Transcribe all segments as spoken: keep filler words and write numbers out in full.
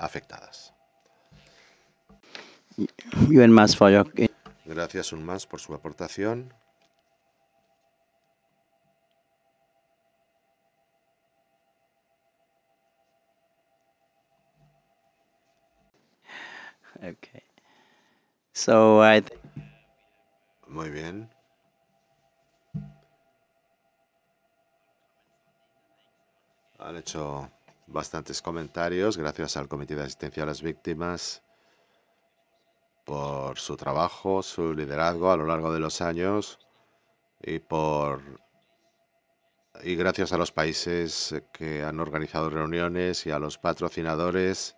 afectadas. Yuan Mas for your... Gracias un más por su aportación. Okay. So I th- Muy bien. Han hecho bastantes comentarios. Gracias al Comité de Asistencia a las Víctimas por su trabajo, su liderazgo a lo largo de los años y por y gracias a los países que han organizado reuniones y a los patrocinadores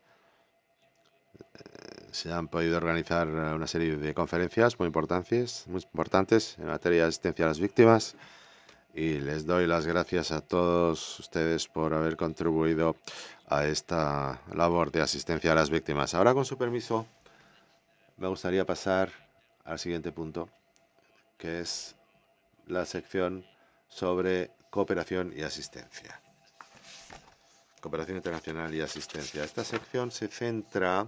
se han podido organizar una serie de conferencias muy importantes, muy importantes en materia de asistencia a las víctimas. Y les doy las gracias a todos ustedes por haber contribuido a esta labor de asistencia a las víctimas. Ahora, con su permiso, me gustaría pasar al siguiente punto, que es la sección sobre cooperación y asistencia. Cooperación internacional y asistencia. Esta sección se centra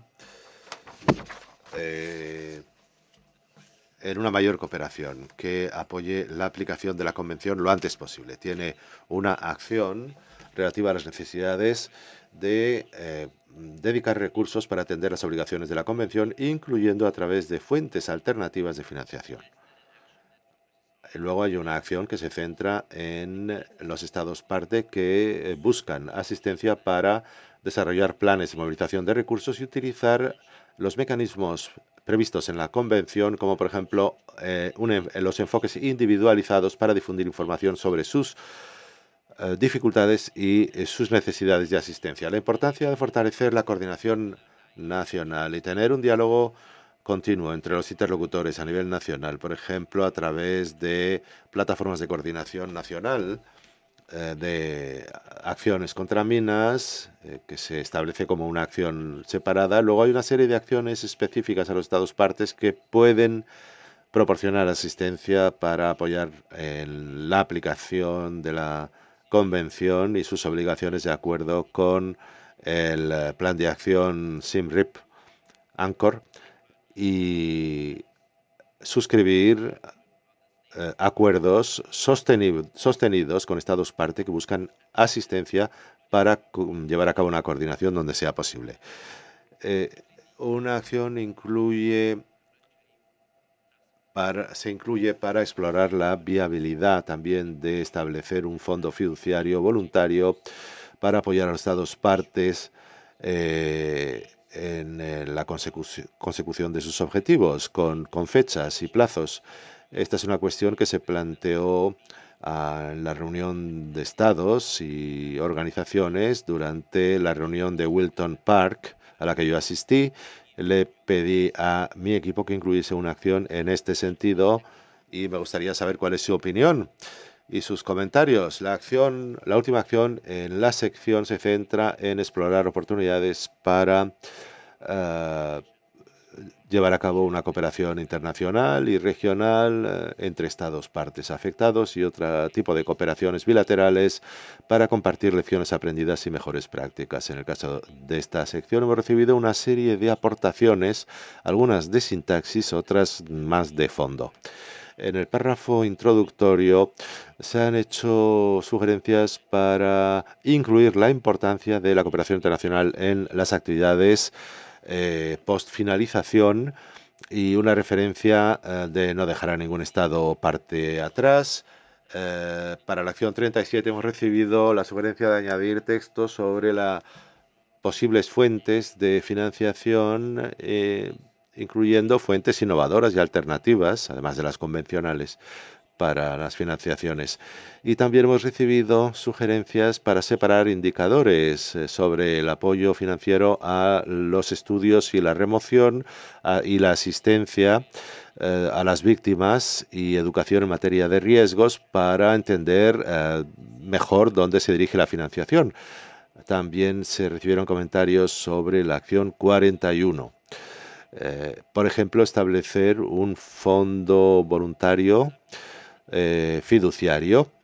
eh, en una mayor cooperación que apoye la aplicación de la Convención lo antes posible. Tiene una acción relativa a las necesidades de eh, dedicar recursos para atender las obligaciones de la Convención, incluyendo a través de fuentes alternativas de financiación. Luego hay una acción que se centra en los estados parte que buscan asistencia para desarrollar planes de movilización de recursos y utilizar los mecanismos previstos en la Convención, como por ejemplo eh, un, los enfoques individualizados para difundir información sobre sus eh, dificultades y eh, sus necesidades de asistencia. La importancia de fortalecer la coordinación nacional y tener un diálogo continuo entre los interlocutores a nivel nacional, por ejemplo, a través de plataformas de coordinación nacional eh, de acciones contra minas, eh, que se establece como una acción separada. Luego hay una serie de acciones específicas a los Estados partes que pueden proporcionar asistencia para apoyar en la aplicación de la Convención y sus obligaciones de acuerdo con el eh, Plan de Acción SIMRIP, ANCOR, y suscribir eh, acuerdos sostenidos con Estados parte que buscan asistencia para llevar a cabo una coordinación donde sea posible. Eh, una acción incluye para, se incluye para explorar la viabilidad también de establecer un fondo fiduciario voluntario para apoyar a los Estados partes eh, en eh, la consecución, consecución de sus objetivos con, con fechas y plazos. Esta es una cuestión que se planteó ah, en la reunión de estados y organizaciones durante la reunión de Wilton Park a la que yo asistí. Le pedí a mi equipo que incluyese una acción en este sentido y me gustaría saber cuál es su opinión y sus comentarios. La acción, la última acción en la sección se centra en explorar oportunidades para uh, llevar a cabo una cooperación internacional y regional eh, entre estados partes afectados y otro tipo de cooperaciones bilaterales para compartir lecciones aprendidas y mejores prácticas. En el caso de esta sección hemos recibido una serie de aportaciones, algunas de sintaxis, otras más de fondo. En el párrafo introductorio se han hecho sugerencias para incluir la importancia de la cooperación internacional en las actividades eh, post-finalización y una referencia eh, de no dejar a ningún Estado parte atrás. Eh, para la acción treinta y siete hemos recibido la sugerencia de añadir textos sobre las posibles fuentes de financiación, eh, incluyendo fuentes innovadoras y alternativas, además de las convencionales, para las financiaciones. Y también hemos recibido sugerencias para separar indicadores eh, sobre el apoyo financiero a los estudios y la remoción a, y la asistencia eh, a las víctimas y educación en materia de riesgos para entender eh, mejor dónde se dirige la financiación. También se recibieron comentarios sobre la acción cuarenta y uno. Eh, por ejemplo, establecer un fondo voluntario eh, fiduciario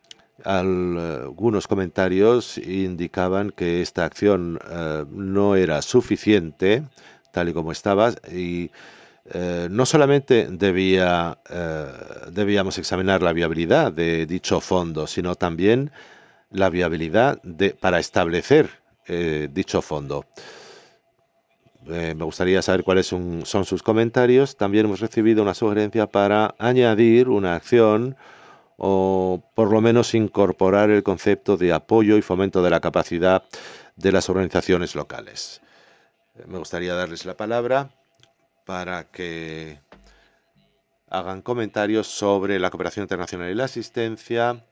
Al- algunos comentarios indicaban que esta acción eh, no era suficiente, tal y como estaba, y eh, no solamente debía, eh, debíamos examinar la viabilidad de dicho fondo, sino también la viabilidad de, para establecer eh, dicho fondo. Eh, me gustaría saber cuáles son, son sus comentarios. También hemos recibido una sugerencia para añadir una acción o por lo menos incorporar el concepto de apoyo y fomento de la capacidad de las organizaciones locales. Eh, Me gustaría darles la palabra para que hagan comentarios sobre la cooperación internacional y la asistencia.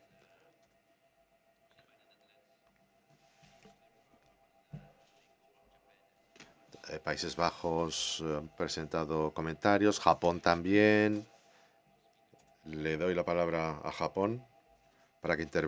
Eh, Países Bajos eh, han presentado comentarios, Japón también. Le doy la palabra a Japón para que intervenga.